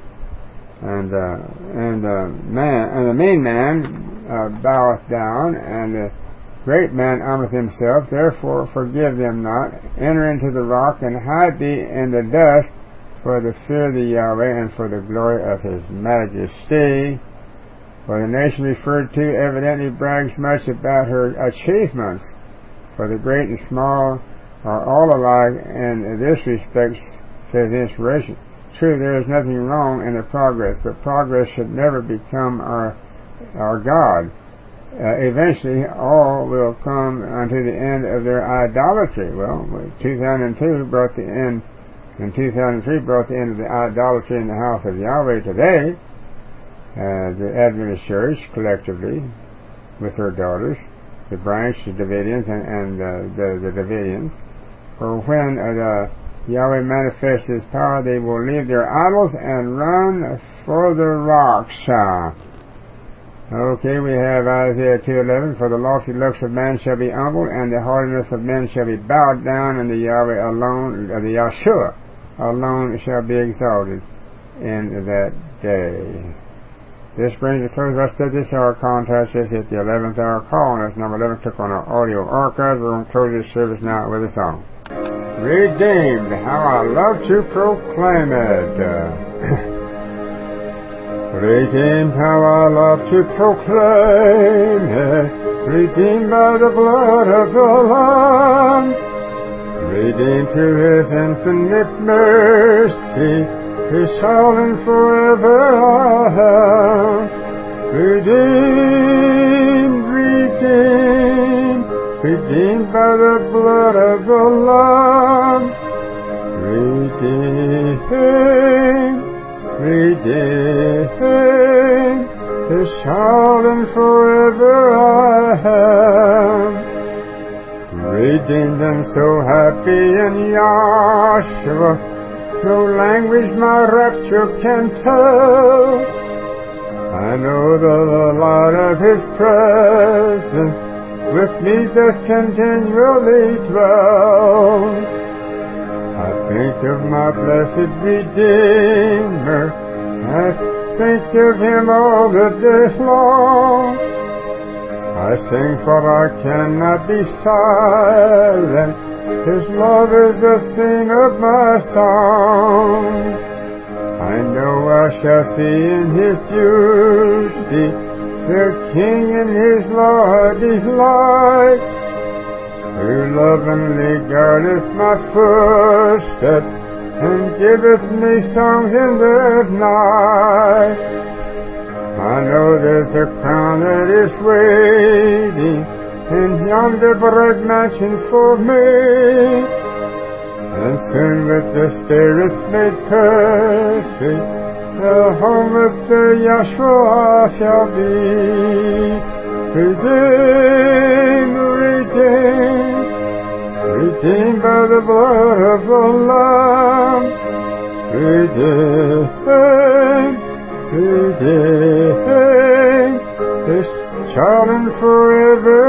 And, uh, and, uh, man, and the mean man, uh, boweth down, and the great man humbleth himself, therefore forgive them not. Enter into the rock, and hide thee in the dust, for the fear of the Yahweh, and for the glory of his majesty. For the nation referred to evidently brags much about her achievements, for the great and small are all alike in this respect, says inspiration. True, there is nothing wrong in the progress, but progress should never become our, our God. Uh, eventually, all will come unto the end of their idolatry. Well, two thousand two brought the end, and two thousand three brought the end of the idolatry in the house of Yahweh. Today, uh, the Adventist Church, collectively, with her daughters, the branch, the Davidians, and, and uh, the, the Davidians, for when uh, the Yahweh manifests his power, they will leave their idols and run for the rocks. Uh, Okay, we have Isaiah two eleven. For the lofty looks of man shall be humbled, and the haughtiness of men shall be bowed down, and the Yahweh alone, uh, the Yeshua alone shall be exalted in that day. This brings a close. Let's do this hour contest is at the eleventh hour call, and that's number eleven. Click on our audio archives. We're going to close this service now with a song. Redeemed, how I love to proclaim it. Uh, Redeemed, how I love to proclaim it, redeemed by the blood of the Lamb, redeemed through his infinite mercy, his child and forever I am. Redeemed, redeemed, redeemed by the blood of the Lamb, redeemed, redeemed, his child and forever I am. Redeemed and so happy in Yahshua, no language my rapture can tell. I know the light of his presence with me doth continually dwell. I think of my blessed Redeemer, I think of him all the day long. I sing for I cannot be silent, his love is the theme of my song. I know I shall see in his beauty the King in his law delight, who lovingly guardeth my footsteps, and giveth me songs in the night. I know there's a crown that is waiting in yonder bright mansions for me, and soon with the spirits made perfect, the home of the Yahshua shall be. Redeemed, redeemed, redeemed by the blood of the Lamb, redeemed, redeemed, this child and forever